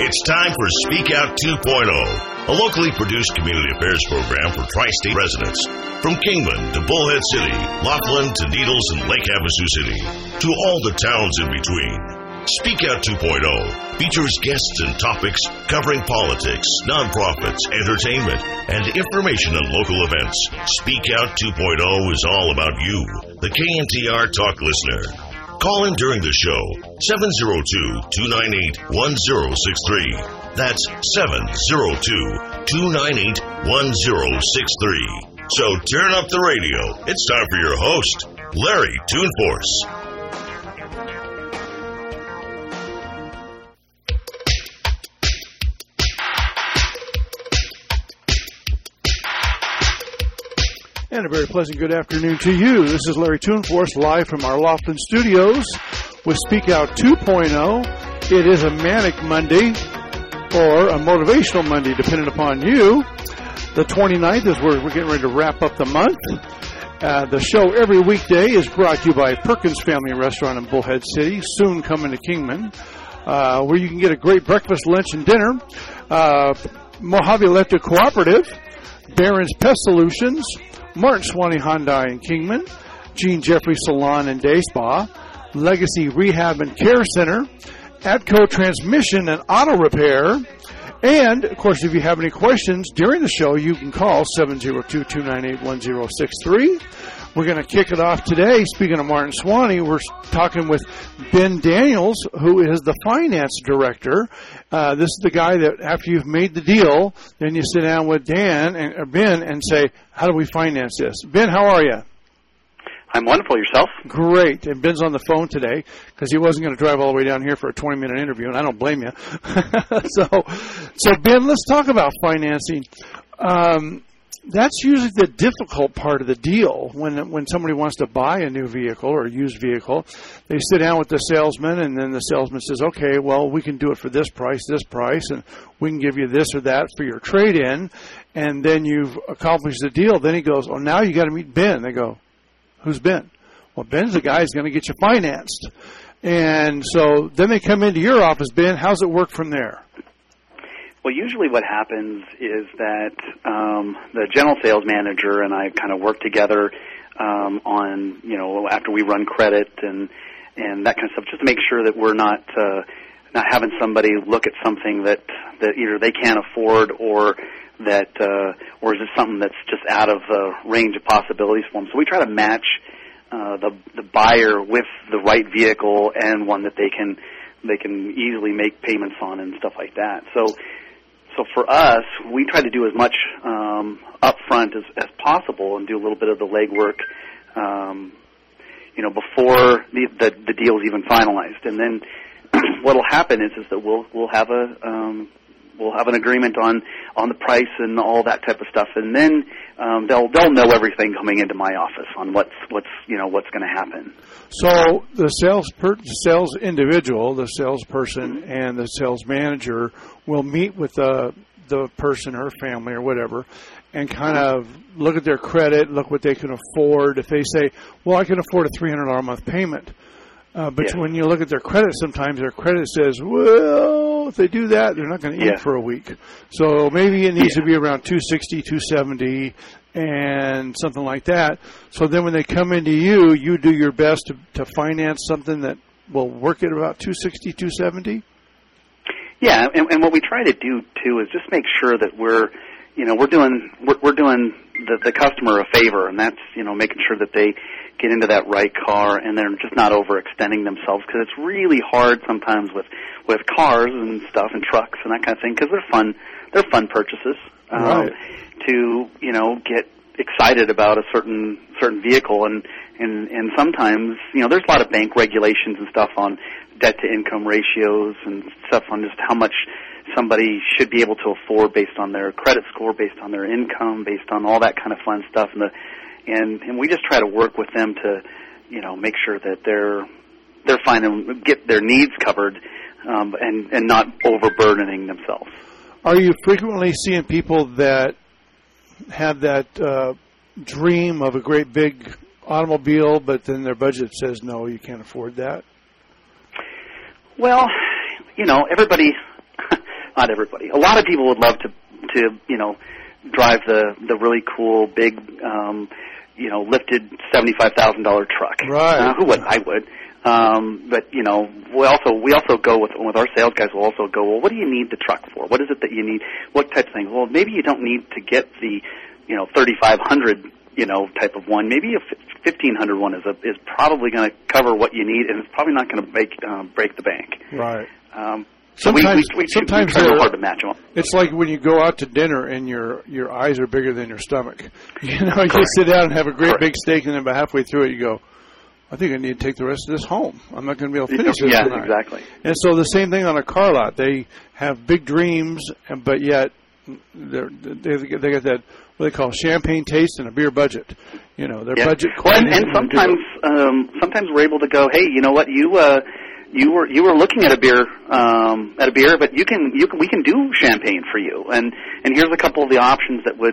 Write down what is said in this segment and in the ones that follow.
It's time for Speak Out 2.0, a locally produced community affairs program for tri-state residents. From Kingman to Bullhead City, Laughlin to Needles and Lake Havasu City, to all the towns in between. Speak Out 2.0 features guests and topics covering politics, nonprofits, entertainment, and information on local events. Speak Out 2.0 is all about you, the KNTR Talk listener. Call in during the show, 702-298-1063. That's 702-298-1063. So turn up the radio. It's time for your host, Larry Toonforce. And a very pleasant good afternoon to you. This is Larry Toonforce live from our Laughlin studios with Speak Out 2.0. It is a manic Monday or a motivational Monday, depending upon you. The 29th is where we're getting ready to wrap up the month. The show every weekday is brought to you by Perkins Family Restaurant in Bullhead City, soon coming to Kingman, where you can get a great breakfast, lunch, and dinner. Mojave Electric Cooperative, Barron's Pest Solutions, Martin Swanee Hyundai in Kingman, Gene Jeffrey Salon and Day Spa, Legacy Rehab and Care Center, Atco Transmission and Auto Repair, and, of course, if you have any questions during the show, you can call 702-298-1063. We're going to kick it off today. Speaking of Martin Swanee, we're talking with Ben Daniels, who is the finance director. This is the guy that after you've made the deal, then you sit down with Ben and say, how do we finance this? Ben, how are you? I'm wonderful. Yourself? Great. And Ben's on the phone today because he wasn't going to drive all the way down here for a 20-minute interview, and I don't blame you. So Ben, let's talk about financing. That's usually the difficult part of the deal. When somebody wants to buy a new vehicle or a used vehicle, they sit down with the salesman, and then the salesman says, okay, well, we can do it for this price, and we can give you this or that for your trade-in, and then you've accomplished the deal. Then he goes, oh, now you got to meet Ben. They go, who's Ben? Well, Ben's the guy who's going to get you financed. And so then they come into your office. Ben, how's it work from there? Well, usually what happens is that the general sales manager and I kind of work together on, after we run credit and that kind of stuff, just to make sure that we're not having somebody look at something that either they can't afford or is it something that's just out of the range of possibilities for them. So we try to match the buyer with the right vehicle and one that they can easily make payments on and stuff like that. So for us, we try to do as much upfront as possible and do a little bit of the legwork, before the deal is even finalized. And then what'll happen is that we'll have an agreement on the price and all that type of stuff, and then they'll know everything coming into my office on what's going to happen. So the sales individual, the salesperson, and the sales manager will meet with the person or family or whatever, and kind of look at their credit, look what they can afford. If they say, well, I can afford a $300 a month payment. But when you look at their credit, sometimes their credit says, well, if they do that, they're not going to eat for a week. So maybe it needs to be around 260, 270, and something like that. So then when they come into you, you do your best to finance something that will work at about 260, 270? Yeah, and what we try to do, too, is just make sure that we're doing the customer a favor, and that's, making sure that they get into that right car and they're just not overextending themselves, because it's really hard sometimes with cars and stuff and trucks and that kind of thing, because they're fun purchases. Right. To get excited about a certain vehicle, and sometimes there's a lot of bank regulations and stuff on debt to income ratios and stuff on just how much somebody should be able to afford based on their credit score, based on their income, based on all that kind of fun stuff, and we just try to work with them to make sure that they're fine and get their needs covered, and not overburdening themselves. Are you frequently seeing people that have that dream of a great big automobile, but then their budget says, no, you can't afford that? Well, everybody not everybody. A lot of people would love to drive the really cool big lifted $75,000 truck. Right. Who wouldn't? I would. But we also go with our sales guys. We'll also go, well, what do you need the truck for? What is it that you need? What type of thing? Well, maybe you don't need to get the 3,500 type of one. Maybe a 1,500 one is probably going to cover what you need, and it's probably not going to break the bank. Right. Sometimes we try real hard to match them up. It's like when you go out to dinner and your eyes are bigger than your stomach. You sit down and have a great big steak, and then about halfway through it, you go, I think I need to take the rest of this home. I'm not going to be able to finish this tonight. Yeah, exactly. And so the same thing on a car lot. They have big dreams, but yet they got that what they call champagne taste and a beer budget. Their budget. Well, and sometimes we're able to go, hey, you know what, you were looking at a beer, but we can do champagne for you, and here's a couple of the options that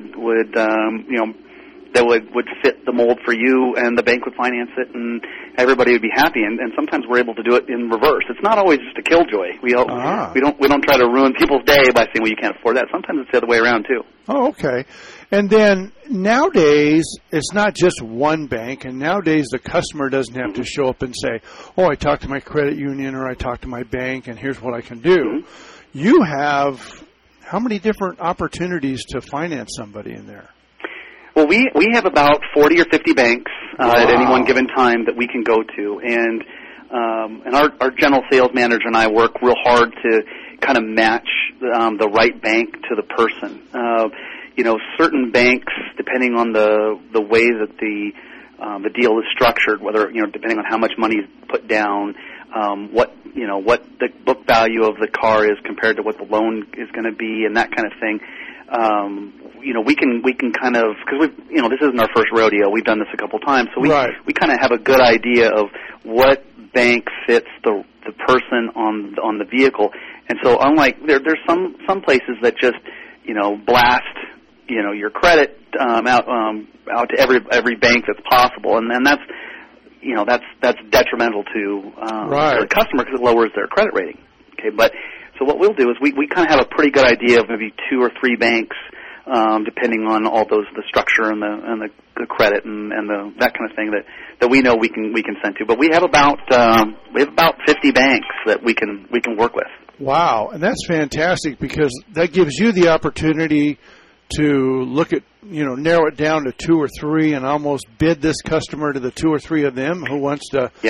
would fit the mold for you, and the bank would finance it, and everybody would be happy. And sometimes we're able to do it in reverse. It's not always just a killjoy. We don't try to ruin people's day by saying, well, you can't afford that. Sometimes it's the other way around too. Oh, okay. And then nowadays, it's not just one bank, and nowadays the customer doesn't have to show up and say, oh, I talked to my credit union or I talked to my bank, and here's what I can do. Mm-hmm. You have how many different opportunities to finance somebody in there? Well, we have about 40 or 50 banks at any one given time that we can go to, and our general sales manager and I work real hard to kind of match the right bank to the person. Certain banks, depending on the way that the deal is structured, whether depending on how much money is put down, what the book value of the car is compared to what the loan is going to be, and that kind of thing. We can kind of, because this isn't our first rodeo. We've done this a couple times, so we kind of have a good idea of what bank fits the person on the vehicle. And so, unlike there's some places that just blast your credit out to every bank that's possible, and that's that's detrimental to the customer because it lowers their credit rating. Okay, but so what we'll do is we kind of have a pretty good idea of maybe 2 or 3 banks, depending on all the structure and the credit and that kind of thing that we know we can send to. But we have about 50 banks that we can work with. Wow, and that's fantastic because that gives you the opportunity to look at, narrow it down to 2 or 3 and almost bid this customer to the 2 or 3 of them who wants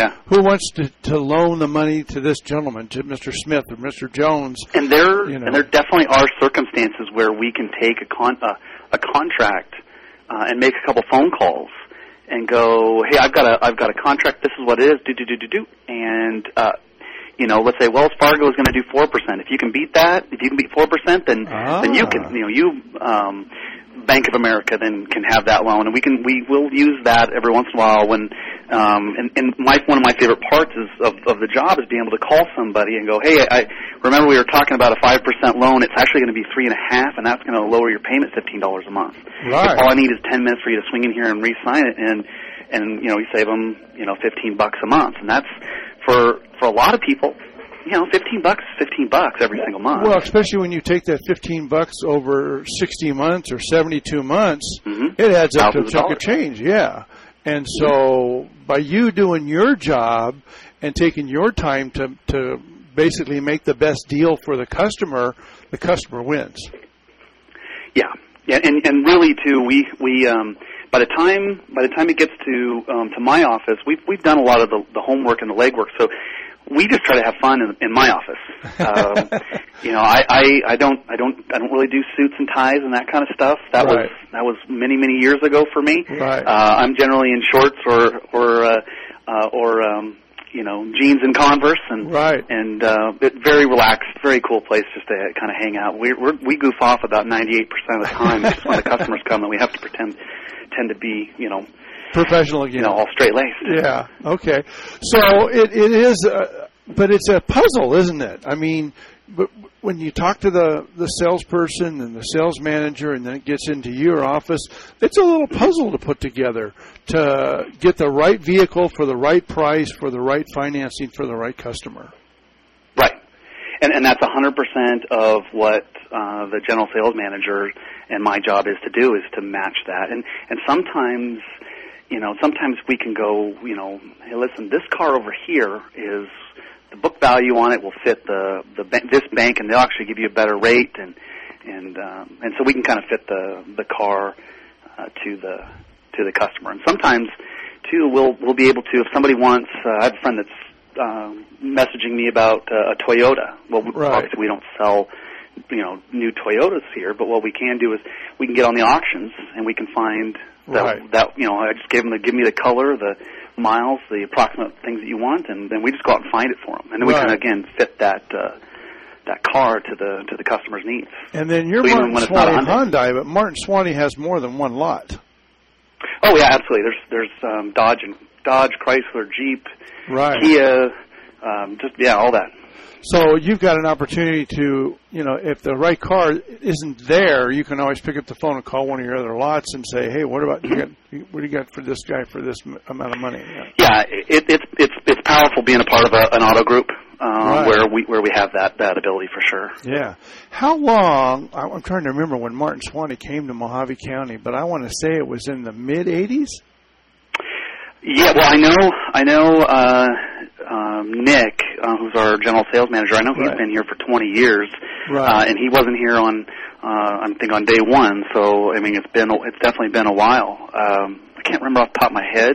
to loan the money to this gentleman, to Mr. Smith or Mr. Jones. And there definitely are circumstances where we can take a contract and make a couple phone calls and go, hey, I've got a contract. This is what it is. Do. And let's say Wells Fargo is going to do 4%. If you can beat that, if you can beat 4%, then you can, Bank of America then can have that loan, and we will use that every once in a while when, one of my favorite parts of the job is being able to call somebody and go, hey, I remember we were talking about a 5% loan. It's actually going to be 3.5%, and that's going to lower your payment $15 a month. Right. All I need is 10 minutes for you to swing in here and re-sign it, and you save them, $15 a month, and that's for a lot of people. $15 is $15 every single month. Well, especially when you take that $15 over 60 months or 72 months, it adds up to a chunk of change. Yeah. And so by you doing your job and taking your time to basically make the best deal for the customer wins. Yeah. And really too, we by the time it gets to my office, we've done a lot of the homework and the legwork. So we just try to have fun in my office. I don't really do suits and ties and that kind of stuff. That was many years ago for me. Right. I'm generally in shorts or jeans and Converse, and very relaxed, very cool place just to kind of hang out. We goof off about 98% of the time. Just when the customers come, and we have to tend to be professional again. All straight-laced. Yeah, okay. So it is, but it's a puzzle, isn't it? I mean, when you talk to the salesperson and the sales manager and then it gets into your office, it's a little puzzle to put together to get the right vehicle for the right price, for the right financing, for the right customer. Right. And that's 100% of what the general sales manager and my job is to do, is to match that. And sometimes, sometimes we can go, hey, listen, this car over here is, the book value on it will fit this bank, and they'll actually give you a better rate, and so we can kind of fit the car to the customer. And sometimes too, we'll be able to, if somebody wants, I have a friend that's messaging me about a Toyota. Well, obviously we don't sell new Toyotas here, but what we can do is we can get on the auctions and we can find that I just give me the color, the miles, the approximate things that you want, and then we just go out and find it for them, and then we can again fit that car to the customer's needs. And then you're Martin Swaney Hyundai, but Martin Swaney has more than one lot. Oh yeah, absolutely. There's Dodge, Chrysler, Jeep, Kia, all that. So you've got an opportunity to, if the right car isn't there, you can always pick up the phone and call one of your other lots and say, hey, what do you got for this guy for this amount of money? Yeah, it's powerful being a part of an auto group where we have that ability for sure. Yeah. How long? I'm trying to remember when Martin Swaney came to Mojave County, but I want to say it was in the mid '80s. Yeah, well, I know Nick, who's our general sales manager. I know he's been here for 20 years, and he wasn't here on day one. So I mean, it's definitely been a while. I can't remember off the top of my head.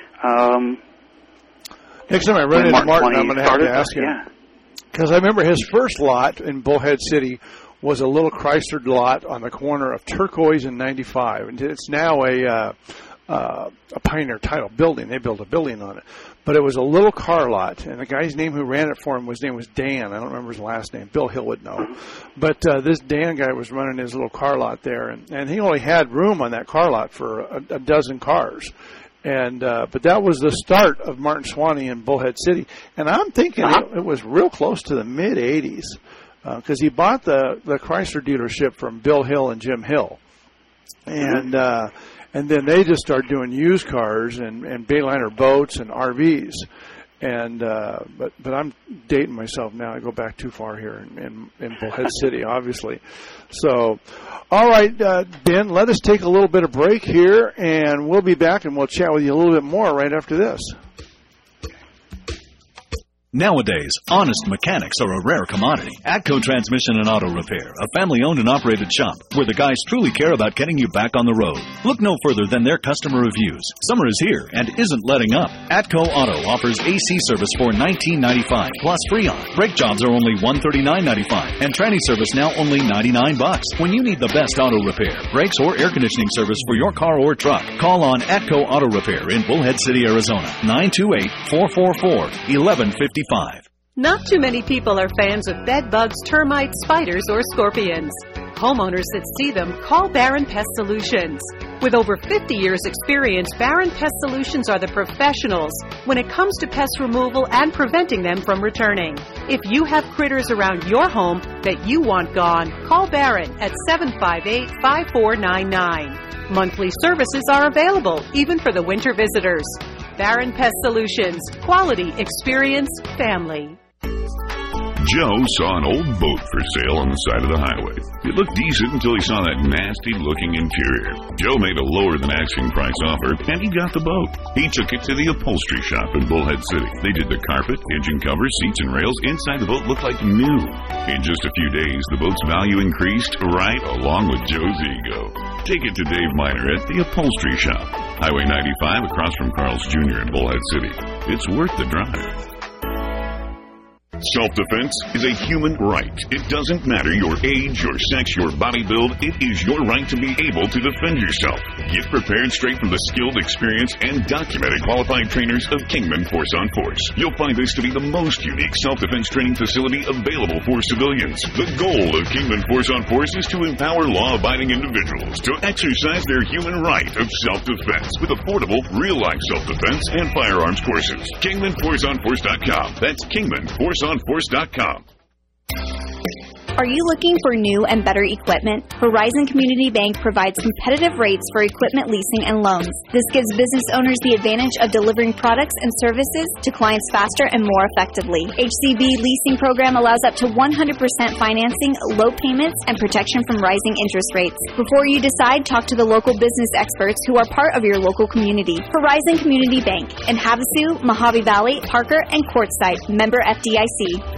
Next time I run into Martin, I'm going to have to ask him, because I remember his first lot in Bullhead City was a little Chrysler lot on the corner of Turquoise and 95, and it's now a Pioneer Title building. They built a building on it. But it was a little car lot, and the guy's name who ran it for him, his name was Dan. I don't remember his last name. Bill Hill would know. But this Dan guy was running his little car lot there, and he only had room on that car lot for a dozen cars. And but that was the start of Martin Swaney in Bullhead City. And I'm thinking it was real close to the mid-'80s, because he bought the Chrysler dealership from Bill Hill and Jim Hill. And then they just started doing used cars and Bayliner boats and RVs. And but I'm dating myself now. I go back too far here in Bullhead City, obviously. So, all right, Ben, let us take a little bit of break here, and we'll be back, and we'll chat with you a little bit more right after this. Nowadays, honest mechanics are a rare commodity. Atco Transmission and Auto Repair, a family-owned and operated shop where the guys truly care about getting you back on the road. Look no further than their customer reviews. Summer is here and isn't letting up. Atco Auto offers AC service for $19.95 plus Freon. Brake jobs are only $139.95 and tranny service now only $99. When you need the best auto repair, brakes or air conditioning service for your car or truck, call on Atco Auto Repair in Bullhead City, Arizona. 928-444-1155. Not too many people are fans of bed bugs, termites, spiders, or scorpions. Homeowners that see them call Barron Pest Solutions. With over 50 years' experience, Barron Pest Solutions are the professionals when it comes to pest removal and preventing them from returning. If you have critters around your home that you want gone, call Barron at 758-5499. Monthly services are available, even for the winter visitors. Barron Pest Solutions. Quality, experience, family. Joe saw an old boat for sale on the side of the highway. It looked decent until he saw that nasty-looking interior. Joe made a lower-than-asking price offer, and he got the boat. He took it to the upholstery shop in Bullhead City. They did the carpet, engine covers, seats, and rails. Inside the boat looked like new. In just a few days, the boat's value increased right along with Joe's ego. Take it to Dave Miner at the upholstery shop. Highway 95 across from Carl's Jr. in Bullhead City. It's worth the drive. Self-defense is a human right. It doesn't matter your age, your sex, your body build. It is your right to be able to defend yourself. Get prepared straight from the skilled, experienced, and documented qualified trainers of Kingman Force on Force. You'll find this to be the most unique self-defense training facility available for civilians. The goal of Kingman Force on Force is to empower law-abiding individuals to exercise their human right of self-defense with affordable, real-life self-defense and firearms courses. KingmanForceOnForce.com. That's KingmanForceOnForce.com. Are you looking for new and better equipment? Horizon Community Bank provides competitive rates for equipment leasing and loans. This gives business owners the advantage of delivering products and services to clients faster and more effectively. HCB leasing program allows up to 100% financing, low payments, and protection from rising interest rates. Before you decide, talk to the local business experts who are part of your local community. Horizon Community Bank in Havasu, Mojave Valley, Parker, and Quartzsite. Member FDIC.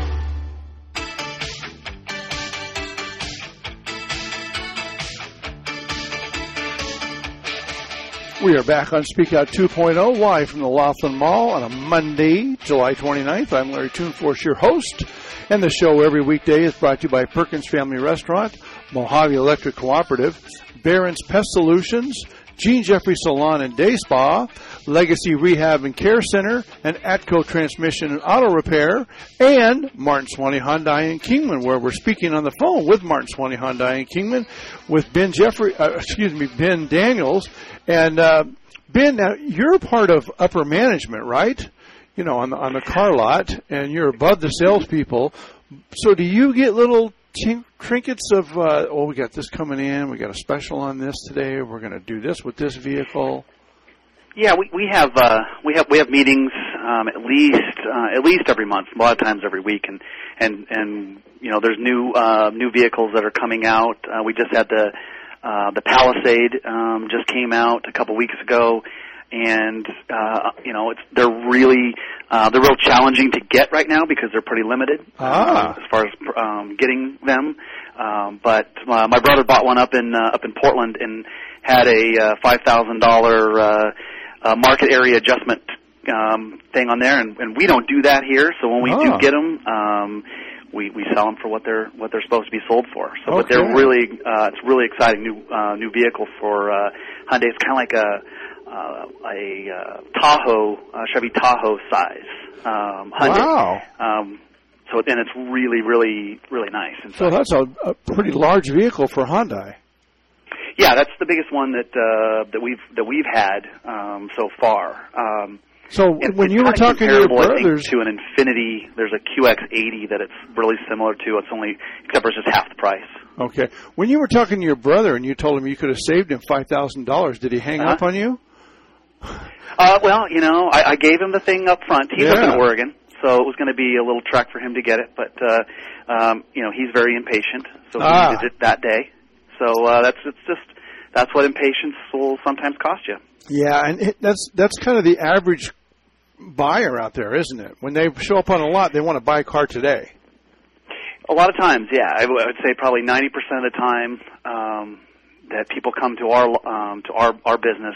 We are back on Speak Out 2.0, live from the Laughlin Mall on a Monday, July 29th. I'm Larry Toonforce, your host, and the show every weekday is brought to you by Perkins Family Restaurant, Mojave Electric Cooperative, Barron's Pest Solutions, Gene Jeffrey Salon and Day Spa, Legacy Rehab and Care Center, and Atco Transmission and Auto Repair, and Martin Swanee Hyundai in Kingman, where we're speaking on the phone with Martin Swanee Hyundai in Kingman with Ben Daniels. And Ben, now you're a part of upper management, right? You know, on the car lot, and you're above the salespeople. So do you get little trinkets of, we got this coming in, we got a special on this today, we're going to do this with this vehicle? Yeah, we have meetings at least every month, a lot of times every week, and you know, there's new vehicles that are coming out. We just had the Palisade just came out a couple weeks ago, and you know, they're real challenging to get right now because they're pretty limited as far as getting them. But my brother bought one up in Portland and had a $5,000 market area adjustment thing on there, and we don't do that here. So when we do get them, we sell them for what they're supposed to be sold for. So, but they're really it's really exciting new vehicle for Hyundai. It's kind of like a Tahoe, Chevy Tahoe size Hyundai. Wow. So and it's really nice. So that's a pretty large vehicle for Hyundai. Yeah, that's the biggest one that we've had so far. So when you were talking to your brothers, to an Infinity, there's a QX80 that it's really similar to. It's only, except for it's just half the price. Okay. When you were talking to your brother and you told him you could have saved him $5,000, did he hang up on you? Well, you know, I gave him the thing up front. He's up in Oregon, so it was going to be a little trek for him to get it. But you know, he's very impatient, so he needed it that day. So that's what impatience will sometimes cost you. Yeah, and that's kind of the average buyer out there, isn't it? When they show up on a lot, they want to buy a car today. A lot of times, yeah. I would say probably 90% of the time that people come to our business,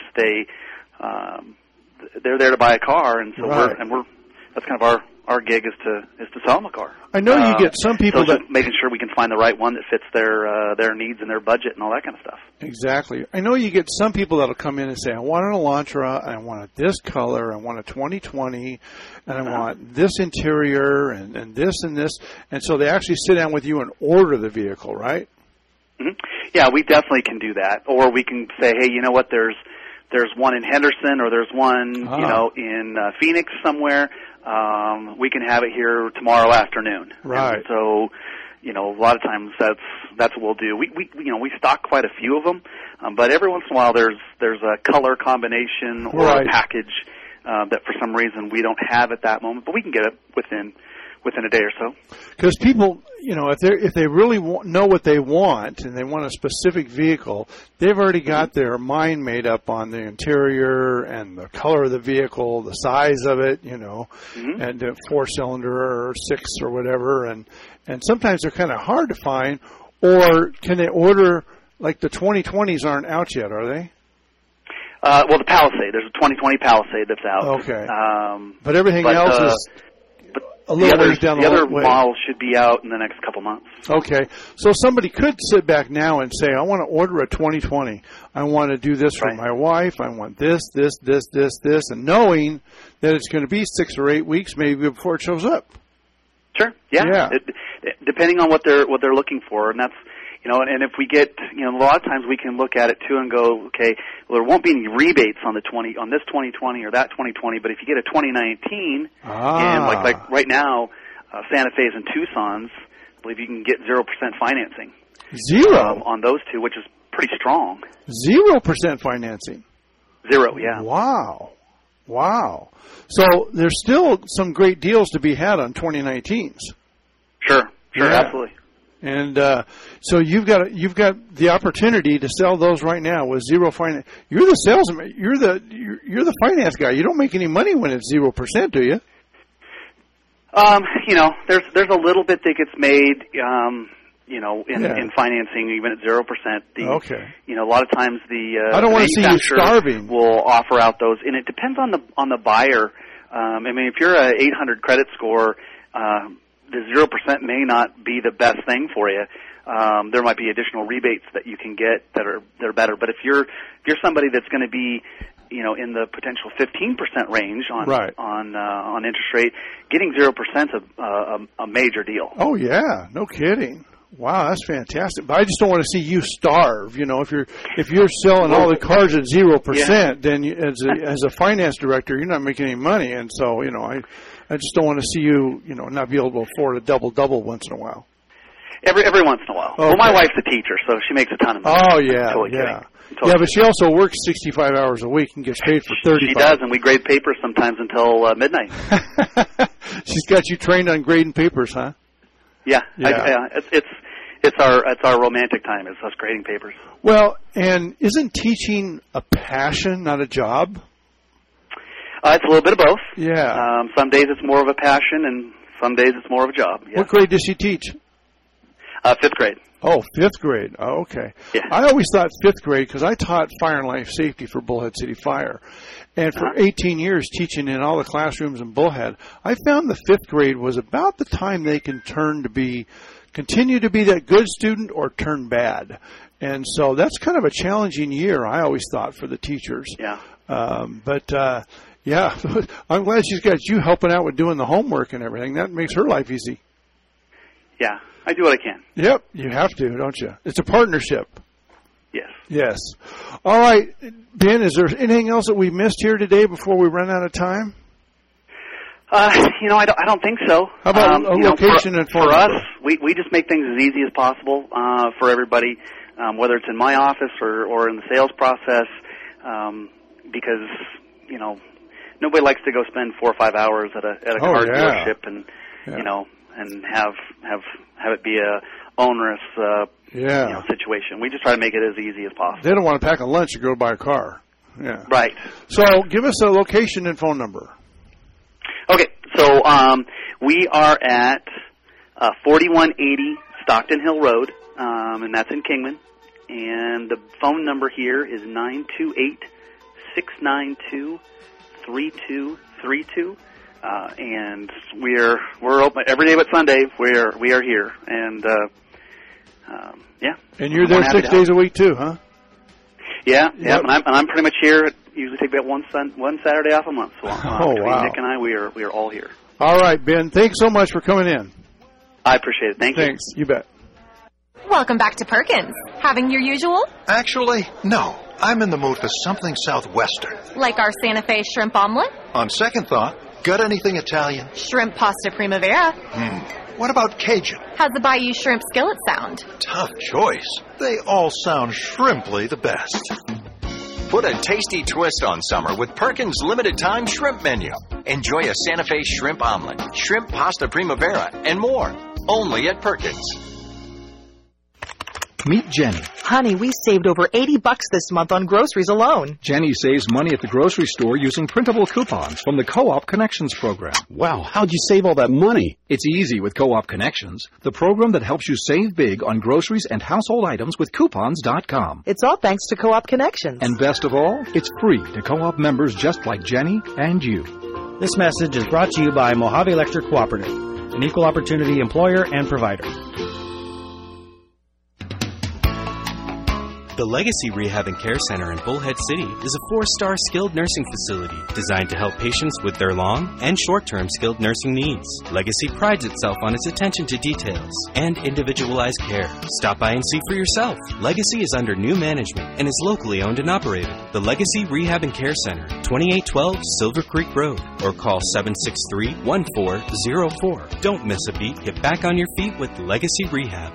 they're there to buy a car, and so that's kind of our gig is to sell them a car. I know you get some people so making sure we can find the right one that fits their needs and their budget and all that kind of stuff. Exactly. I know you get some people that'll come in and say, I want an Elantra, I want it this color, I want a 2020, and I want this interior and this and this. And so they actually sit down with you and order the vehicle, right? Mm-hmm. Yeah, we definitely can do that. Or we can say, hey, you know what, there's one in Henderson or there's one, you know, in Phoenix somewhere. We can have it here tomorrow afternoon. Right. And so, you know, a lot of times that's what we'll do. We stock quite a few of them, but every once in a while there's a color combination or a package that for some reason we don't have at that moment, but we can get it within a day or so. Because people, you know, if they really know what they want and they want a specific vehicle, they've already got their mind made up on the interior and the color of the vehicle, the size of it, you know, and a 4-cylinder or 6 or whatever, and sometimes they're kind of hard to find. Or can they order, like the 2020s aren't out yet, are they? Well, the Palisade, there's a 2020 Palisade that's out. Okay. But everything else is a little ways down the way. The other model should be out in the next couple months. Okay. So somebody could sit back now and say, I want to order a 2020. I want to do this for my wife. I want this, and knowing that it's going to be 6 or 8 weeks maybe before it shows up. Sure. Yeah. Depending on what they're looking for, and that's, you know, and if we get, you know, a lot of times we can look at it too and go, okay, well, there won't be any rebates on this 2020 or that 2020, but if you get a 2019, and like right now, Santa Fe's and Tucson's, believe you can get 0% financing. Zero? On those two, which is pretty strong. 0% financing? Zero, yeah. Wow. So there's still some great deals to be had on 2019s. Sure, absolutely. And so you've got the opportunity to sell those right now with zero finance. You're the salesman. You're the finance guy. You don't make any money when it's 0%, do you? There's a little bit that gets made. In financing, even at 0%. Okay. A lot of times the I don't want to see you starving. Will offer out those, and it depends on the buyer. If you're a 800 credit score, the 0% may not be the best thing for you. There might be additional rebates that you can get that are better. But if you're somebody that's going to be in the potential 15% range on interest rate, getting 0% is a major deal. Oh yeah, no kidding. Wow, that's fantastic. But I just don't want to see you starve. If you're selling all the cars at 0%, then as a finance director, you're not making any money. And so, I just don't want to see you, not be able to afford a double once in a while. Every once in a while. Okay. Well, my wife's a teacher, so she makes a ton of money. Oh yeah, totally yeah, but she also works 65 hours a week and gets paid for 35. She does, and we grade papers sometimes until midnight. She's got you trained on grading papers, huh? Yeah. It's our romantic time. It's us grading papers. Well, and isn't teaching a passion, not a job? It's a little bit of both. Yeah. Some days it's more of a passion, and some days it's more of a job. Yeah. What grade does she teach? 5th grade. Oh, 5th grade. Oh, okay. Yeah. I always thought 5th grade because I taught fire and life safety for Bullhead City Fire. And for 18 years teaching in all the classrooms in Bullhead, I found the 5th grade was about the time they can continue to be that good student or turn bad. And so that's kind of a challenging year, I always thought, for the teachers. Yeah. Yeah, I'm glad she's got you helping out with doing the homework and everything. That makes her life easy. Yeah, I do what I can. Yep, you have to, don't you? It's a partnership. Yes. All right, Ben, is there anything else that we missed here today before we run out of time? I don't think so. How about location and phone number? For us, we just make things as easy as possible for everybody, whether it's in my office or in the sales process, because nobody likes to go spend 4 or 5 hours at a car dealership and and have it be a onerous situation. We just try to make it as easy as possible. They don't want to pack a lunch to go buy a car. Yeah. Right. So give us a location and phone number. Okay, so we are at 4180 Stockton Hill Road, and that's in Kingman. And the phone number here is 928-692-3232. And we're open every day but Sunday. We are here, and And you're there 6 days a week too, huh? Yeah. And I'm pretty much here. Usually take about one Saturday off a month. So wow. Nick and I, we are all here. All right, Ben. Thanks so much for coming in. I appreciate it. Thank you. Thanks. You bet. Welcome back to Perkins. Having your usual? Actually, no. I'm in the mood for something southwestern. Like our Santa Fe shrimp omelet? On second thought, got anything Italian? Shrimp pasta primavera. What about Cajun? How's the Bayou shrimp skillet sound? Tough choice. They all sound shrimply the best. Put a tasty twist on summer with Perkins' limited-time shrimp menu. Enjoy a Santa Fe shrimp omelet, shrimp pasta primavera, and more. Only at Perkins. Meet Jenny. Honey, we saved over $80 this month on groceries alone. Jenny saves money at the grocery store using printable coupons from the Co-op Connections program. Wow, how'd you save all that money? It's easy with Co-op Connections, the program that helps you save big on groceries and household items with coupons.com. It's all thanks to Co-op Connections. And best of all, it's free to Co-op members just like Jenny and you. This message is brought to you by Mojave Electric Cooperative, an equal opportunity employer and provider. The Legacy Rehab and Care Center in Bullhead City is a 4-star skilled nursing facility designed to help patients with their long and short-term skilled nursing needs. Legacy prides itself on its attention to details and individualized care. Stop by and see for yourself. Legacy is under new management and is locally owned and operated. The Legacy Rehab and Care Center, 2812 Silver Creek Road, or call 763-1404. Don't miss a beat. Get back on your feet with Legacy Rehab.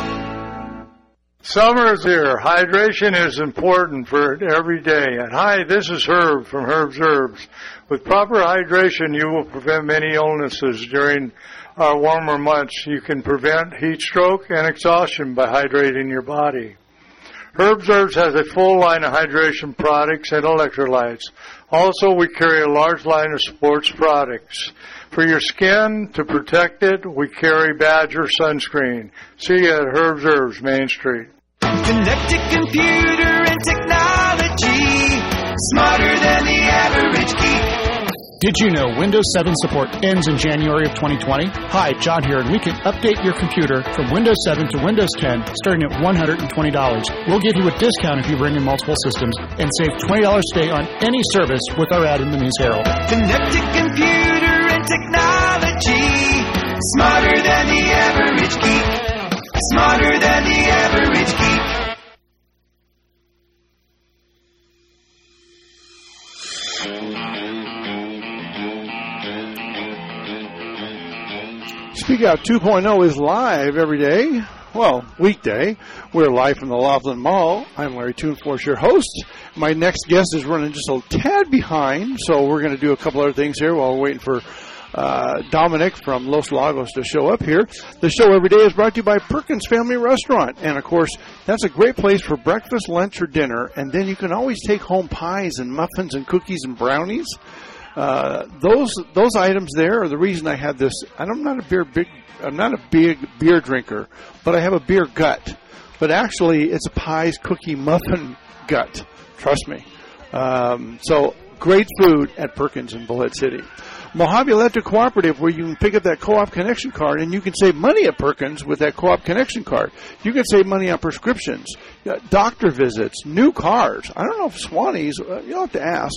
Summer is here. Hydration is important for every day. And hi, this is Herb from Herb's Herbs. With proper hydration, you will prevent many illnesses during our warmer months. You can prevent heat stroke and exhaustion by hydrating your body. Herb's Herbs has a full line of hydration products and electrolytes. Also, we carry a large line of sports products. For your skin, to protect it, we carry Badger sunscreen. See you at Herb's Herbs, Main Street. Connected computer and technology, smarter than the average geek. Did you know Windows 7 support ends in January of 2020? Hi, John here, and we can update your computer from Windows 7 to Windows 10 starting at $120. We'll give you a discount if you bring in multiple systems and save $20 a day on any service with our ad in the News Herald. Connected computer and technology, smarter than the average geek. Smarter than the average geek. Speak Out 2.0 is live every day. Well, weekday. We're live from the Laughlin Mall. I'm Larry Toonforce, your host. My next guest is running just a tad behind, so we're going to do a couple other things here while we're waiting for Dominic from Los Lagos to show up here. The show every day is brought to you by Perkins Family Restaurant. And, of course, that's a great place for breakfast, lunch, or dinner. And then you can always take home pies and muffins and cookies and brownies. Those items there are the reason I had this. I'm not a big beer drinker, but I have a beer gut. But actually, it's a pies, cookie, muffin gut. Trust me. So great food at Perkins in Bullhead City. Mojave Electric Cooperative, where you can pick up that co-op connection card, and you can save money at Perkins with that co-op connection card. You can save money on prescriptions, doctor visits, new cars. I don't know if Swanee's, you'll have to ask.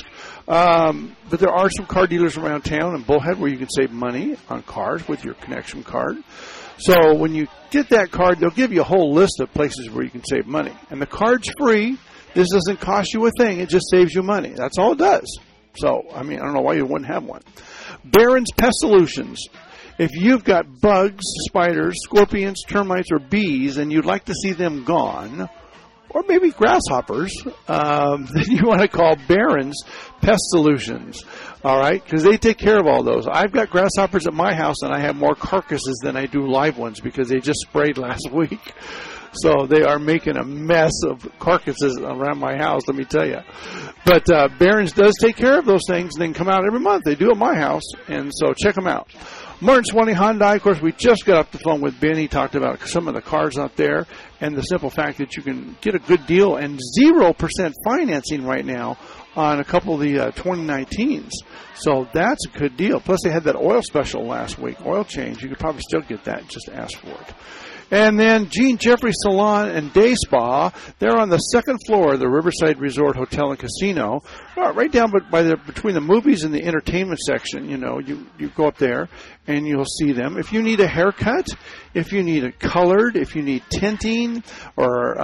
But there are some car dealers around town in Bullhead where you can save money on cars with your connection card. So when you get that card, they'll give you a whole list of places where you can save money. And the card's free. This doesn't cost you a thing. It just saves you money. That's all it does. So, I don't know why you wouldn't have one. Barron's Pest Solutions. If you've got bugs, spiders, scorpions, termites, or bees, and you'd like to see them gone, or maybe grasshoppers, then you want to call Barron's Pest Solutions, all right? Because they take care of all those. I've got grasshoppers at my house, and I have more carcasses than I do live ones because they just sprayed last week. So they are making a mess of carcasses around my house, let me tell you. But Barron's does take care of those things, and they can come out every month. They do at my house, and so check them out. Martin Swanee Hyundai, of course, we just got off the phone with Ben. He talked about some of the cars out there and the simple fact that you can get a good deal and 0% financing right now on a couple of the 2019s. So that's a good deal. Plus, they had that oil special last week, oil change. You could probably still get that. Just ask for it. And then Gene Jeffrey Salon and Day Spa, they're on the second floor of the Riverside Resort Hotel and Casino, right down between the movies and the entertainment section. You go up there and you'll see them. If you need a haircut, if you need it colored, if you need tinting or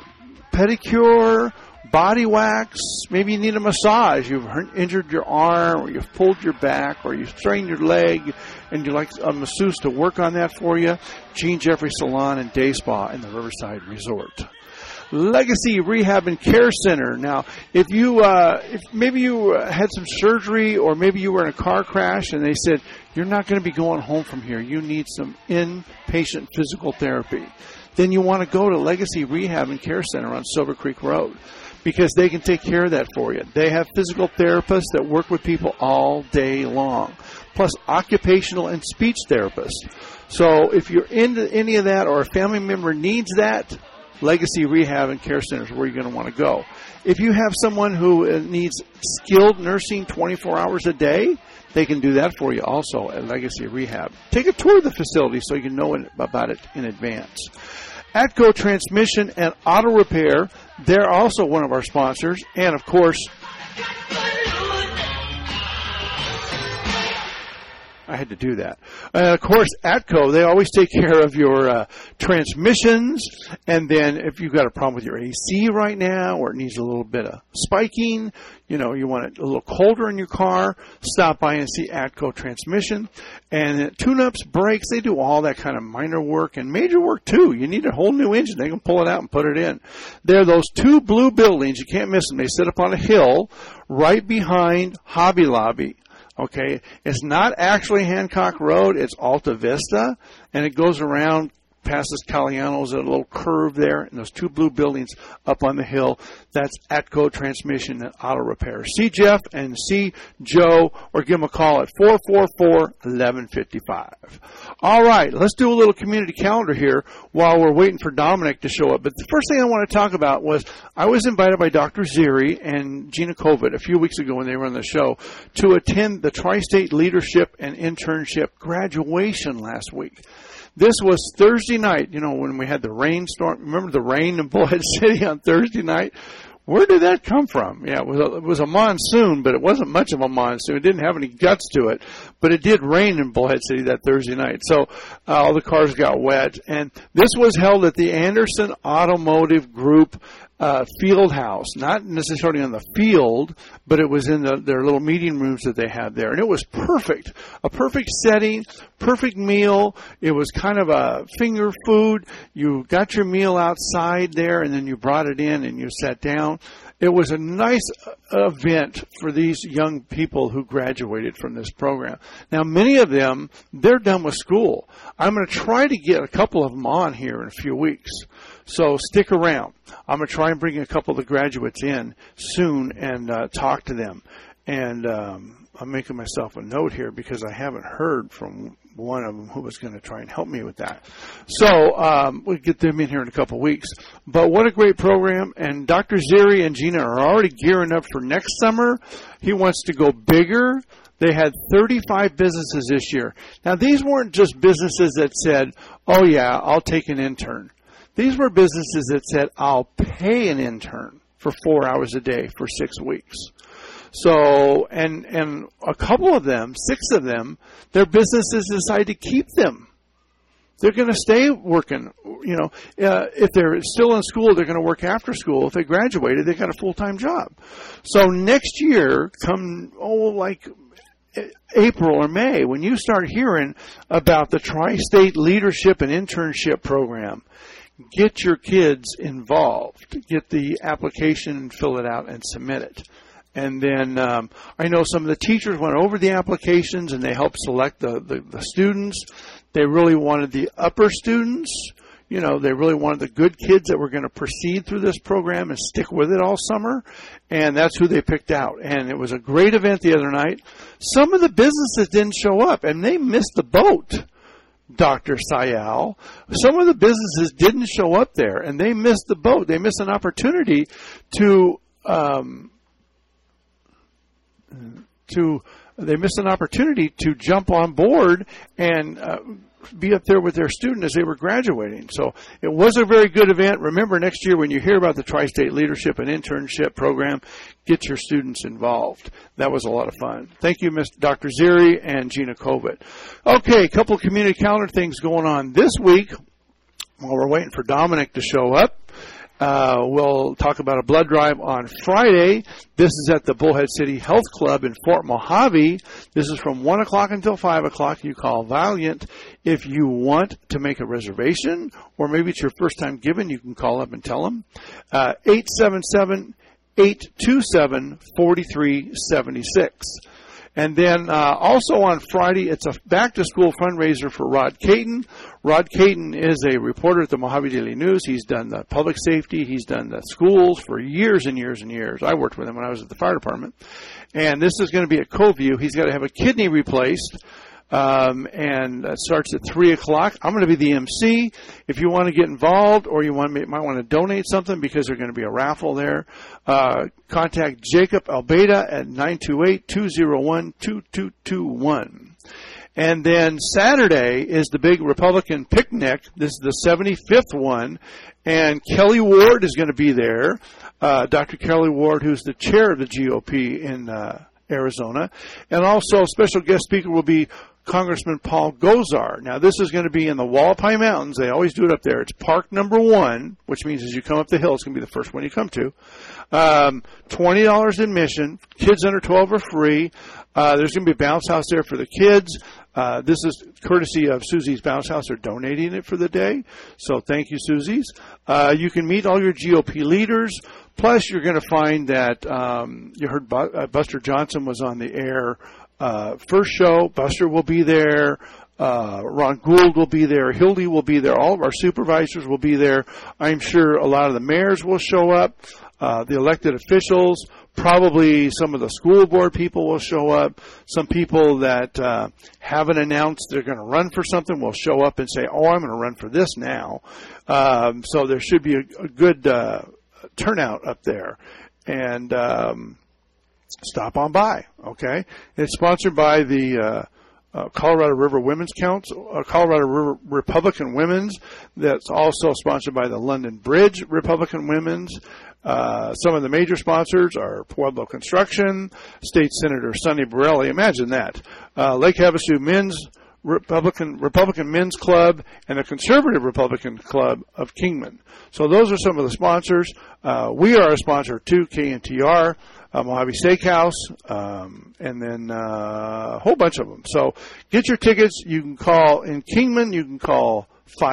pedicure, body wax, maybe you need a massage, you've injured your arm or you've pulled your back or you've strained your leg and you'd like a masseuse to work on that for you, Gene Jeffrey Salon and Day Spa in the Riverside Resort. Legacy Rehab and Care Center. Now, if maybe you had some surgery or maybe you were in a car crash and they said, you're not going to be going home from here, you need some inpatient physical therapy, then you want to go to Legacy Rehab and Care Center on Silver Creek Road, because they can take care of that for you. They have physical therapists that work with people all day long, plus occupational and speech therapists. So if you're into any of that or a family member needs that, Legacy Rehab and Care Center is where you're going to want to go. If you have someone who needs skilled nursing 24 hours a day, they can do that for you also at Legacy Rehab. Take a tour of the facility so you can know about it in advance. Atco Transmission and Auto Repair, they're also one of our sponsors. And, of course, I had to do that. And, of course, Atco, they always take care of your transmissions. And then if you've got a problem with your AC right now or it needs a little bit of spiking, you want it a little colder in your car, stop by and see Atco Transmission. And tune-ups, brakes, they do all that kind of minor work and major work, too. You need a whole new engine. They can pull it out and put it in. They're those two blue buildings. You can't miss them. They sit up on a hill right behind Hobby Lobby. Okay, it's not actually Hancock Road, it's Alta Vista, and it goes around past this Calianos at a little curve there, and those two blue buildings up on the hill. That's Atco Transmission and Auto Repair. See Jeff and see Joe, or give them a call at 444-1155. All right, let's do a little community calendar here while we're waiting for Dominic to show up. But the first thing I want to talk about was I was invited by Dr. Ziri and Gina Kovic a few weeks ago when they were on the show to attend the Tri-State Leadership and Internship graduation last week. This was Thursday night, when we had the rainstorm. Remember the rain in Bullhead City on Thursday night? Where did that come from? Yeah, it was a monsoon, but it wasn't much of a monsoon. It didn't have any guts to it, but it did rain in Bullhead City that Thursday night. So all the cars got wet. And this was held at the Anderson Automotive Group field house, not necessarily on the field, but it was in their little meeting rooms that they had there. And it was perfect, a perfect setting, perfect meal. It was kind of a finger food. You got your meal outside there, and then you brought it in and you sat down. It was a nice event for these young people who graduated from this program. Now, many of them, they're done with school. I'm going to try to get a couple of them on here in a few weeks. So stick around. I'm going to try and bring a couple of the graduates in soon and talk to them. And I'm making myself a note here because I haven't heard from one of them who was going to try and help me with that. So we'll get them in here in a couple of weeks. But what a great program. And Dr. Ziri and Gina are already gearing up for next summer. He wants to go bigger. They had 35 businesses this year. Now, these weren't just businesses that said, oh, yeah, I'll take an intern. These were businesses that said, I'll pay an intern for 4 hours a day for 6 weeks. So, and a couple of them, 6 of them, their businesses decide to keep them. They're going to stay working. If they're still in school, they're going to work after school. If they graduated, they got a full-time job. So next year, come, like April or May, when you start hearing about the Tri-State Leadership and Internship Program, get your kids involved. Get the application and fill it out and submit it. And then I know some of the teachers went over the applications and they helped select the students. They really wanted the upper students. They really wanted the good kids that were going to proceed through this program and stick with it all summer. And that's who they picked out. And it was a great event the other night. Some of the businesses didn't show up and they missed the boat. Dr. Sayal, some of the businesses didn't show up there, and they missed the boat. They missed an opportunity to jump on board and be up there with their student as they were graduating. So it was a very good event. Remember, next year when you hear about the Tri-State Leadership and Internship Program, get your students involved. That was a lot of fun. Thank you, Dr. Ziri and Gina Kovic. Okay, a couple of community calendar things going on this week. While we're waiting for Dominic to show up, we'll talk about a blood drive on Friday. This is at the Bullhead City Health Club in Fort Mojave. This is from 1 o'clock until 5 o'clock. You call Valiant if you want to make a reservation, or maybe it's your first time giving. You can call up and tell them. 877-827-4376. And then also on Friday, it's a back-to-school fundraiser for Rod Caton. Rod Caton is a reporter at the Mojave Daily News. He's done the public safety. He's done the schools for years and years and years. I worked with him when I was at the fire department. And this is going to be at Coview. He's got to have a kidney replaced. And it starts at 3 o'clock. I'm going to be the MC. If you want to get involved or you might want to donate something because there's going to be a raffle there, contact Jacob Albeda at 928-201-2221. And then Saturday is the big Republican picnic. This is the 75th one. And Kelly Ward is going to be there. Dr. Kelly Ward, who's the chair of the GOP in Arizona. And also a special guest speaker will be Congressman Paul Gosar. Now, this is going to be in the Wallapai Mountains. They always do it up there. It's park number 1, which means as you come up the hill, it's going to be the first one you come to. $20 admission. Kids under 12 are free. There's going to be a bounce house there for the kids. This is courtesy of Susie's Bounce House. They're donating it for the day. So thank you, Susie's. You can meet all your GOP leaders. Plus, you're going to find that you heard Buster Johnson was on the air first show. Buster will be there. Ron Gould will be there. Hildy will be there. All of our supervisors will be there. I'm sure a lot of the mayors will show up. The elected officials, probably some of the school board people will show up. Some people that haven't announced they're going to run for something will show up and say, oh, I'm going to run for this now. So there should be a good turnout up there. And stop on by, okay? It's sponsored by the Colorado River Women's Council, Colorado River Republican Women's. That's also sponsored by the London Bridge Republican Women's. Some of the major sponsors are Pueblo Construction, State Senator Sonny Borelli. Imagine that. Lake Havasu Men's Republican Men's Club, and the Conservative Republican Club of Kingman. So those are some of the sponsors. We are a sponsor too, KNTR, Mojave Steakhouse, and then a whole bunch of them. So get your tickets. You can call in Kingman. You can call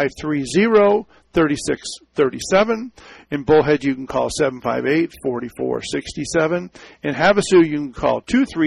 530-3637. In Bullhead, you can call 758-4467. In Havasu, you can call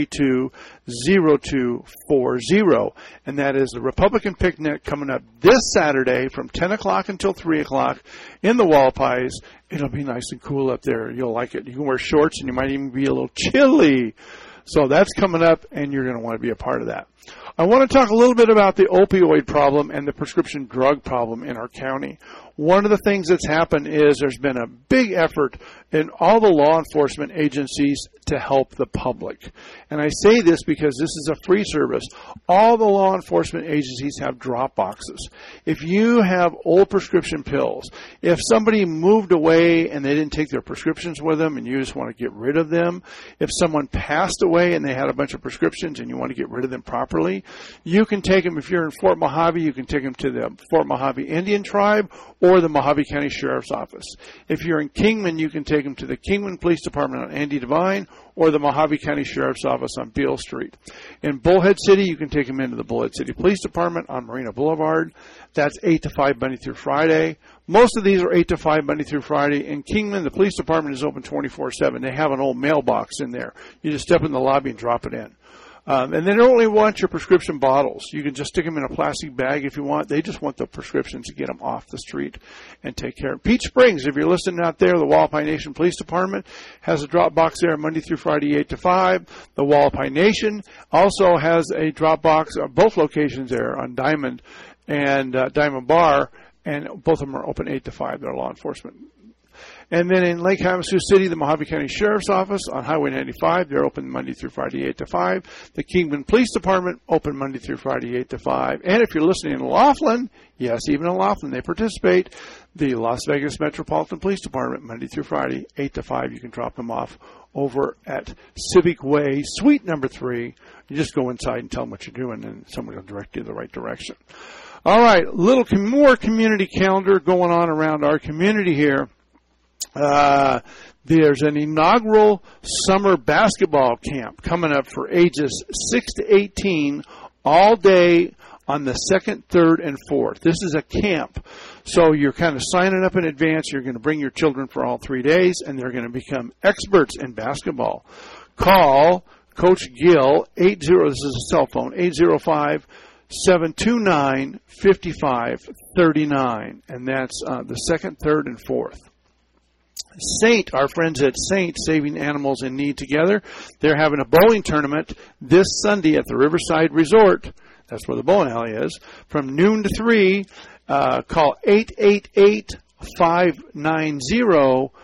232-0240. And that is the Republican Picnic coming up this Saturday from 10 o'clock until 3 o'clock in the Wallapais. It'll be nice and cool up there. You'll like it. You can wear shorts, and you might even be a little chilly. So that's coming up, and you're going to want to be a part of that. I want to talk a little bit about the opioid problem and the prescription drug problem in our county. One of the things that's happened is there's been a big effort in all the law enforcement agencies to help the public. And I say this because this is a free service. All the law enforcement agencies have drop boxes. If you have old prescription pills, if somebody moved away and they didn't take their prescriptions with them and you just want to get rid of them, if someone passed away and they had a bunch of prescriptions and you want to get rid of them properly, you can take them. If you're in Fort Mojave, you can take them to the Fort Mojave Indian Tribe or the Mojave County Sheriff's Office. If you're in Kingman, you can take them to the Kingman Police Department on Andy Devine or the Mojave County Sheriff's Office on Beale Street. In Bullhead City, you can take them into the Bullhead City Police Department on Marina Boulevard. That's 8 to 5 Monday through Friday. Most of these are 8 to 5 Monday through Friday. In Kingman, the police department is open 24/7. They have an old mailbox in there. You just step in the lobby and drop it in. And they don't only want your prescription bottles. You can just stick them in a plastic bag if you want. They just want the prescriptions to get them off the street and take care of. Peach Springs, if you're listening out there, the Wallapai Nation Police Department has a drop box there Monday through Friday, 8 to 5. The Wallapai Nation also has a drop box, both locations there on Diamond and Diamond Bar, and both of them are open 8 to 5. They're law enforcement. And then in Lake Havasu City, the Mojave County Sheriff's Office on Highway 95, they're open Monday through Friday, 8 to 5. The Kingman Police Department, open Monday through Friday, 8 to 5. And if you're listening in Laughlin, yes, even in Laughlin, they participate. The Las Vegas Metropolitan Police Department, Monday through Friday, 8 to 5. You can drop them off over at Civic Way, Suite number 3. You just go inside and tell them what you're doing, and someone will direct you in the right direction. All right, a little more community calendar going on around our community here. There's an inaugural summer basketball camp coming up for ages 6 to 18 all day on the 2nd, 3rd, and 4th. This is a camp. So you're kind of signing up in advance. You're going to bring your children for all 3 days, and they're going to become experts in basketball. Call Coach Gill, this is a cell phone, 805-729-5539. And that's the 2nd, 3rd, and 4th. Saint, our friends at Saint, Saving Animals in Need Together, they're having a bowling tournament this Sunday at the Riverside Resort. That's where the bowling alley is. From noon to 3, call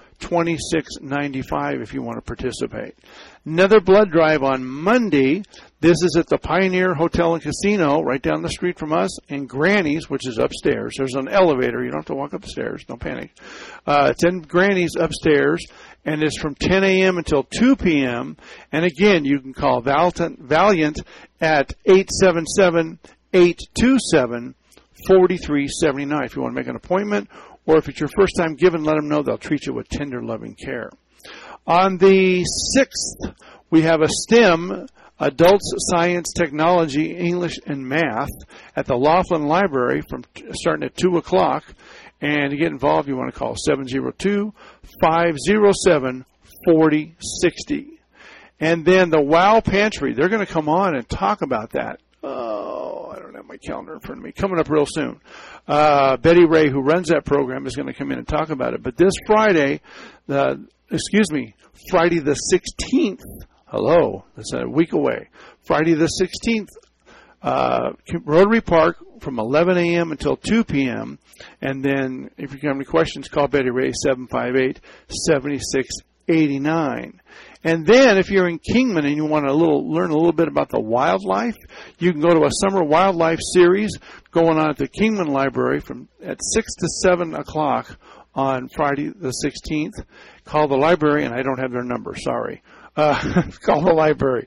888-590-2695 if you want to participate. Another blood drive on Monday. This is at the Pioneer Hotel and Casino right down the street from us, and Granny's, which is upstairs. There's an elevator. You don't have to walk upstairs. Don't panic. It's in Granny's upstairs, and it's from 10 a.m. until 2 p.m. And again, you can call Valiant at 877-827-4379 if you want to make an appointment, or if it's your first time giving, let them know. They'll treat you with tender, loving care. On the 6th, we have a STEM, Adults, Science, Technology, English, and Math at the Laughlin Library starting at 2 o'clock. And to get involved, you want to call 702-507-4060. And then the WOW Pantry, they're going to come on and talk about that. Oh, I don't have my calendar in front of me. Coming up real soon. Betty Ray, who runs that program, is going to come in and talk about it. But this Friday, Friday the 16th, hello, that's a week away. Friday the 16th, Rotary Park from 11 a.m. until 2 p.m. And then if you have any questions, call Betty Ray, 758-7689. And then if you're in Kingman and you want to learn a little bit about the wildlife, you can go to a summer wildlife series going on at the Kingman Library at 6 to 7 o'clock on Friday the 16th. Call the library, and I don't have their number, sorry. Call the library.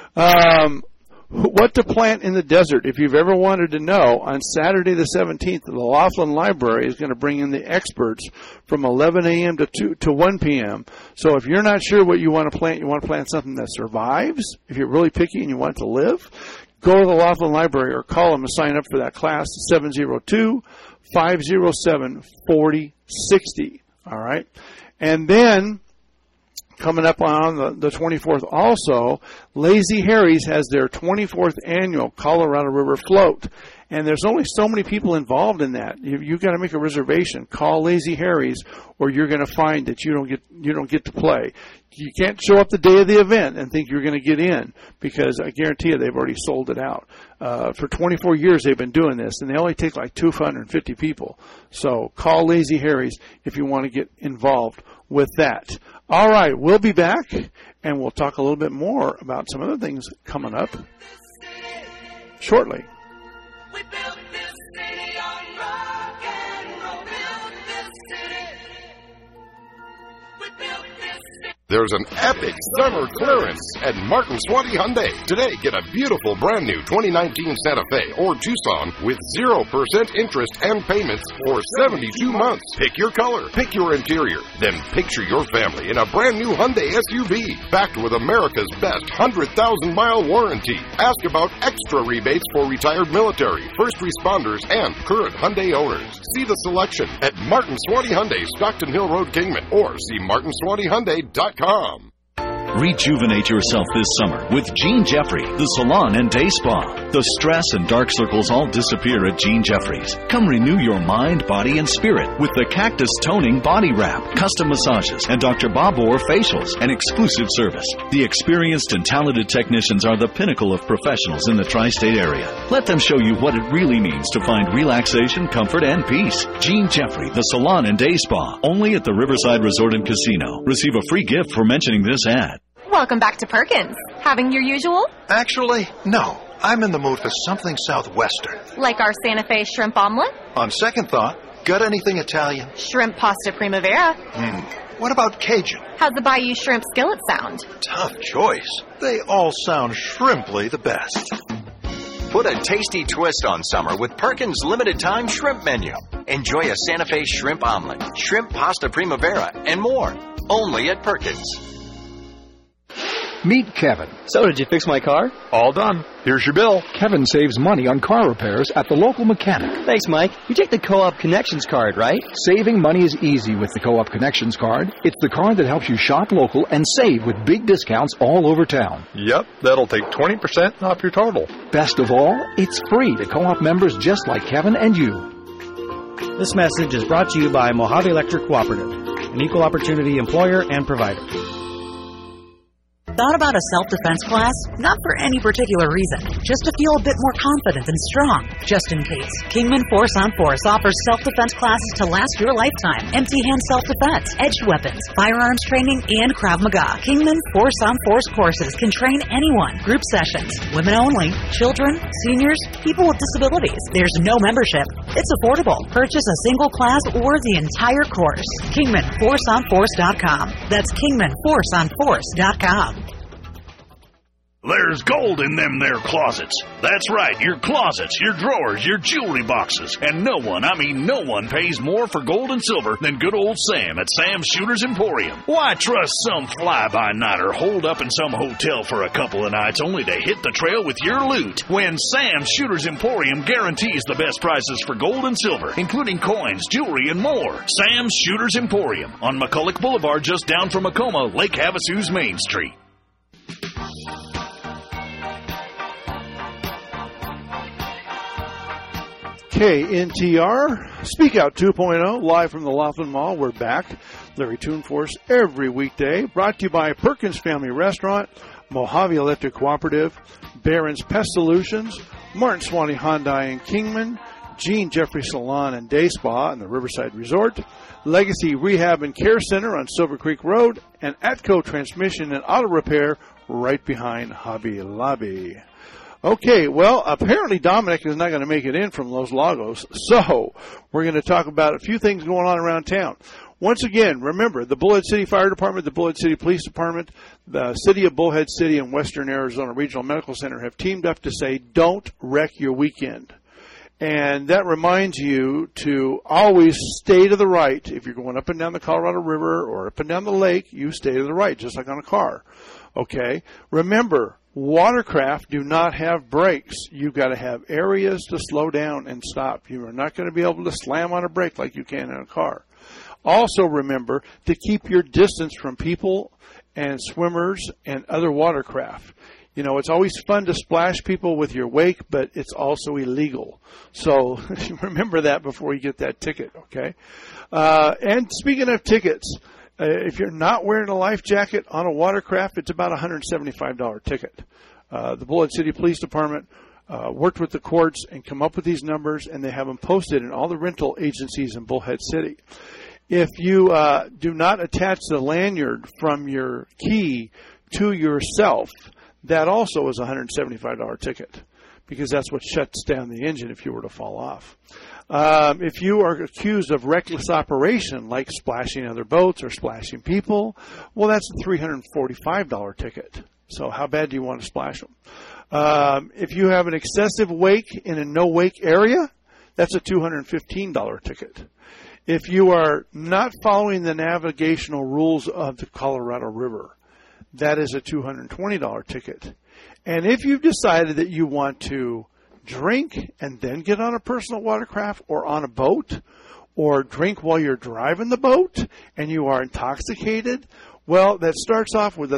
What to plant in the desert. If you've ever wanted to know, on Saturday the 17th, the Laughlin Library is going to bring in the experts from 11 a.m. to 1 p.m. So if you're not sure what you want to plant something that survives, if you're really picky and you want it to live, go to the Laughlin Library or call them and sign up for that class at 702-507-4060. All right? And then coming up on the 24th also, Lazy Harry's has their 24th annual Colorado River Float. And there's only so many people involved in that. You've got to make a reservation. Call Lazy Harry's, or you're going to find that you don't get to play. You can't show up the day of the event and think you're going to get in, because I guarantee you they've already sold it out. For 24 years they've been doing this, and they only take like 250 people. So call Lazy Harry's if you want to get involved with that. All right, we'll be back, and we'll talk a little bit more about some other things coming up shortly. We built this city on rock and roll. Built this city. We built this city. There's an epic summer clearance at Martin Swati Hyundai. Today, get a beautiful brand new 2019 Santa Fe or Tucson with 0% interest and payments for 72 months. Pick your color, pick your interior, then picture your family in a brand new Hyundai SUV backed with America's best 100,000-mile warranty. Ask about extra rebates for retired military, first responders, and current Hyundai owners. See the selection at Martin Swati Hyundai, Stockton Hill Road, Kingman, or see martinswatihyundai.com. Rejuvenate yourself this summer with Gene Jeffrey, the salon and day spa. The stress and dark circles all disappear at Gene Jeffrey's. Come renew your mind, body, and spirit with the Cactus Toning Body Wrap, custom massages, and Dr. Bob Orr facials, and exclusive service. The experienced and talented technicians are the pinnacle of professionals in the tri-state area. Let them show you what it really means to find relaxation, comfort, and peace. Gene Jeffrey, the salon and day spa, only at the Riverside Resort and Casino. Receive a free gift for mentioning this ad. Welcome back to Perkins. Having your usual? Actually, no. I'm in the mood for something southwestern. Like our Santa Fe shrimp omelet? On second thought, got anything Italian? Shrimp pasta primavera. What about Cajun? How's the Bayou shrimp skillet sound? Tough choice. They all sound shrimply the best. Put a tasty twist on summer with Perkins' limited-time shrimp menu. Enjoy a Santa Fe shrimp omelet, shrimp pasta primavera, and more. Only at Perkins. Meet Kevin. So, did you fix my car? All done. Here's your bill. Kevin saves money on car repairs at the local mechanic. Thanks, Mike. You take the Co-op Connections card, right? Saving money is easy with the Co-op Connections card. It's the card that helps you shop local and save with big discounts all over town. Yep, that'll take 20% off your total. Best of all, it's free to Co-op members just like Kevin and you. This message is brought to you by Mojave Electric Cooperative, an equal opportunity employer and provider. Thought about a self-defense class? Not for any particular reason, just to feel a bit more confident and strong, just in case. Kingman Force on Force offers self-defense classes to last your lifetime. Empty-hand self-defense, edged weapons, firearms training, and Krav Maga. Kingman Force on Force courses can train anyone. Group sessions, women only, children, seniors, people with disabilities. There's no membership. It's affordable. Purchase a single class or the entire course. KingmanForceOnForce.com. That's KingmanForceOnForce.com. There's gold in them there closets. That's right, your closets, your drawers, your jewelry boxes. And no one, I mean no one, pays more for gold and silver than good old Sam at Sam's Shooters Emporium. Why trust some fly-by-nighter holed up in some hotel for a couple of nights only to hit the trail with your loot when Sam's Shooters Emporium guarantees the best prices for gold and silver, including coins, jewelry, and more. Sam's Shooters Emporium on McCulloch Boulevard, just down from Macoma, Lake Havasu's Main Street. KNTR, Speak Out 2.0, live from the Laughlin Mall. We're back. Larry Toonforce every weekday. Brought to you by Perkins Family Restaurant, Mojave Electric Cooperative, Barron's Pest Solutions, Martin Swanee Hyundai in Kingman, Gene Jeffrey Salon and Day Spa in the Riverside Resort, Legacy Rehab and Care Center on Silver Creek Road, and Atco Transmission and Auto Repair right behind Hobby Lobby. Okay, well, apparently Dominic is not going to make it in from Los Lagos, so we're going to talk about a few things going on around town. Once again, remember, the Bullhead City Fire Department, the Bullhead City Police Department, the City of Bullhead City and Western Arizona Regional Medical Center have teamed up to say, don't wreck your weekend. And that reminds you to always stay to the right. If you're going up and down the Colorado River or up and down the lake, you stay to the right, just like on a car. Okay? Remember, watercraft do not have brakes. You've got to have areas to slow down and stop. You are not going to be able to slam on a brake like you can in a car. Also remember to keep your distance from people and swimmers and other watercraft. You know, it's always fun to splash people with your wake, but it's also illegal. So remember that before you get that ticket, okay? And speaking of tickets, if you're not wearing a life jacket on a watercraft, it's about a $175 ticket. The Bullhead City Police Department worked with the courts and come up with these numbers, and they have them posted in all the rental agencies in Bullhead City. If you do not attach the lanyard from your key to yourself, that also is a $175 ticket, because that's what shuts down the engine if you were to fall off. If you are accused of reckless operation, like splashing other boats or splashing people, well, that's a $345 ticket. So how bad do you want to splash them? If you have an excessive wake in a no-wake area, that's a $215 ticket. If you are not following the navigational rules of the Colorado River, that is a $220 ticket. And if you've decided that you want to drink and then get on a personal watercraft or on a boat, or drink while you're driving the boat and you are intoxicated, well, that starts off with a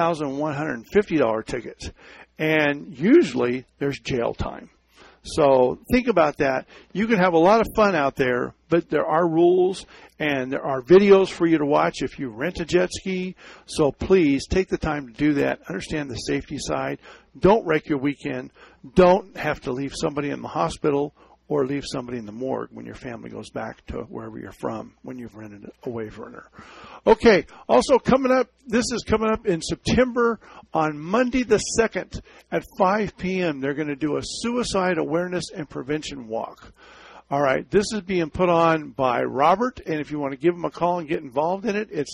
$3,150 ticket. And usually there's jail time. So think about that. You can have a lot of fun out there, but there are rules and there are videos for you to watch if you rent a jet ski. So please take the time to do that. Understand the safety side. Don't wreck your weekend. Don't have to leave somebody in the hospital or leave somebody in the morgue when your family goes back to wherever you're from when you've rented a Wayverner. Okay, also coming up, this is coming up in September on Monday the 2nd at 5 p.m. They're going to do a suicide awareness and prevention walk. All right, this is being put on by Robert, and if you want to give him a call and get involved in it, it's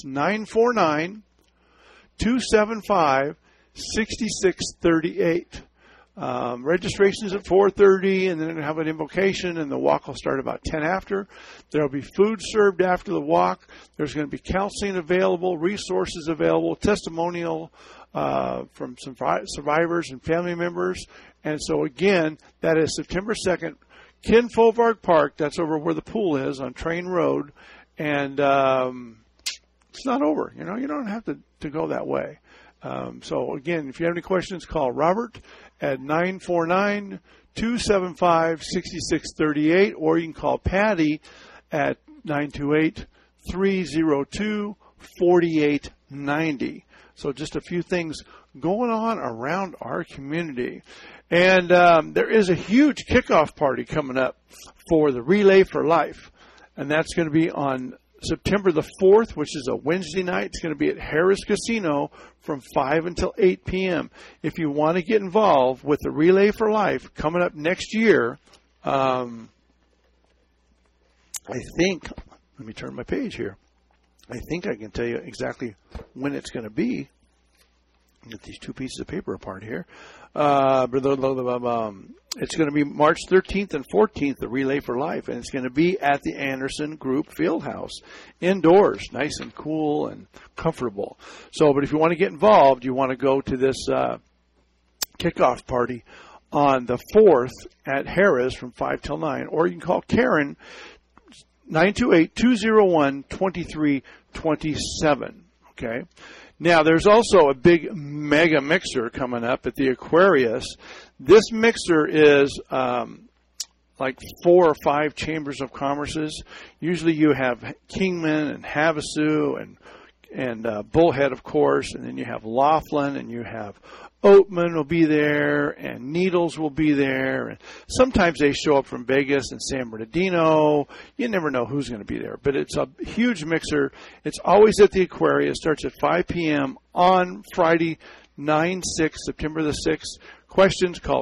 949-275-6638. Registration is at 4:30, and then they'll have an invocation, and the walk will start about 10 after. There will be food served after the walk. There's going to be counseling available, resources available, testimonial from some survivors and family members. And so, again, that is September 2nd, Ken Folvark Park. That's over where the pool is on Train Road. And it's not over. You know, you don't have to go that way. So, again, if you have any questions, call Robert at 949-275-6638, or you can call Patty at 928-302-4642. 4890. So just a few things going on around our community. And there is a huge kickoff party coming up for the Relay for Life. And that's going to be on September the 4th, which is a Wednesday night. It's going to be at Harris Casino from 5 until 8 p.m. If you want to get involved with the Relay for Life coming up next year, I think, let me turn my page here. I think I can tell you exactly when it's going to be. Get these two pieces of paper apart here. It's going to be March 13th and 14th, the Relay for Life, and it's going to be at the Anderson Group Fieldhouse, indoors, nice and cool and comfortable. So, but if you want to get involved, you want to go to this kickoff party on the 4th at Harris from 5 till 9, or you can call Karen, 928-201-2327, okay? Now, there's also a big mega mixer coming up at the Aquarius. This mixer is like 4 or 5 chambers of commerces. Usually you have Kingman and Havasu and Bullhead, of course, and then you have Laughlin, and you have Oatman will be there, and Needles will be there. And sometimes they show up from Vegas and San Bernardino. You never know who's going to be there. But it's a huge mixer. It's always at the Aquarius. Starts at 5 p.m. on Friday, September the 6th. Questions, call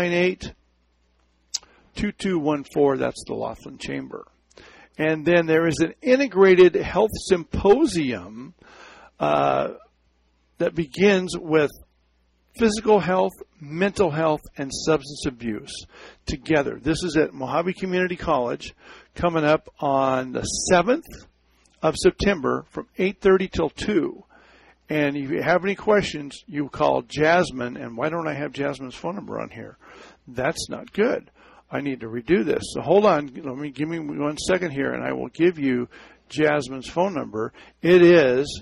298-2214. That's the Laughlin Chamber. And then there is an integrated health symposium that begins with physical health, mental health, and substance abuse together. This is at Mojave Community College coming up on the 7th of September from 8:30 till 2. And if you have any questions, you call Jasmine. And why don't I have Jasmine's phone number on here? That's not good. I need to redo this. So hold on. Give me 1 second here, and I will give you Jasmine's phone number. It is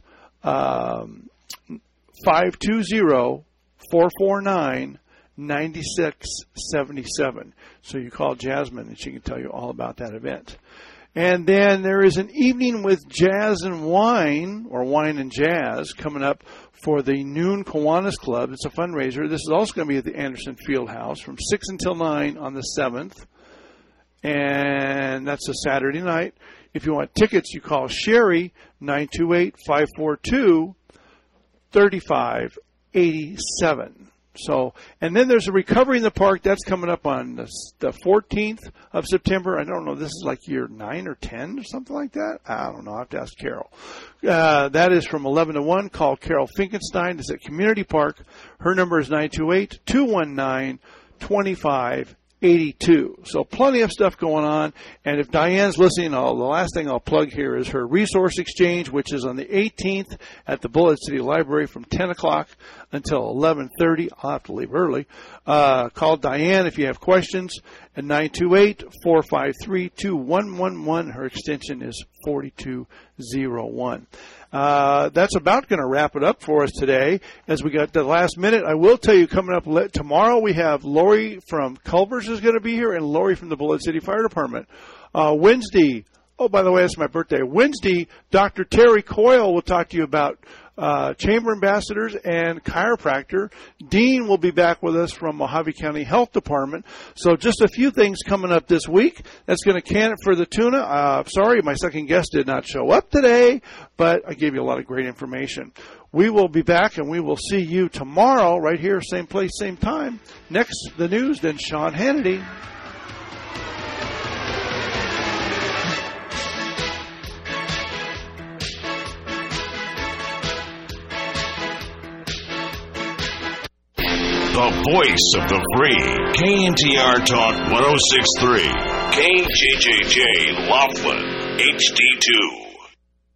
520-449-9677. So you call Jasmine, and she can tell you all about that event. And then there is an evening with Jazz and Wine, or Wine and Jazz, coming up for the Noon Kiwanis Club. It's a fundraiser. This is also going to be at the Anderson Fieldhouse from 6 until 9 on the 7th. And that's a Saturday night. If you want tickets, you call Sherry, 928-542-3587. So, and then there's a Recovery in the Park. That's coming up on the 14th of September. I don't know. This is like year 9 or 10 or something like that. I don't know. I have to ask Carol. That is from 11 to 1. Call Carol Finkenstein. It's at Community Park. Her number is 928-219-2582. So plenty of stuff going on. And if Diane's listening, the last thing I'll plug here is her resource exchange, which is on the 18th at the Bullitt City Library from 10 o'clock until 11:30. I'll have to leave early. Call Diane if you have questions at 928-453-2111. Her extension is 4201. That's about going to wrap it up for us today. As we got the last minute, I will tell you coming up tomorrow we have Lori from Culver's is going to be here, and Lori from the Bullitt City Fire Department. Wednesday, oh, by the way, it's my birthday. Wednesday, Dr. Terry Coyle will talk to you about chamber ambassadors and chiropractor. Dean will be back with us from Mojave County Health Department. So just a few things coming up this week. That's going to can it for the tuna. Sorry, my second guest did not show up today, but I gave you a lot of great information. We will be back, and we will see you tomorrow right here, same place, same time. Next, the news, then Sean Hannity. The voice of the free. KNTR Talk 106.3. KJJJ Laughlin HD2.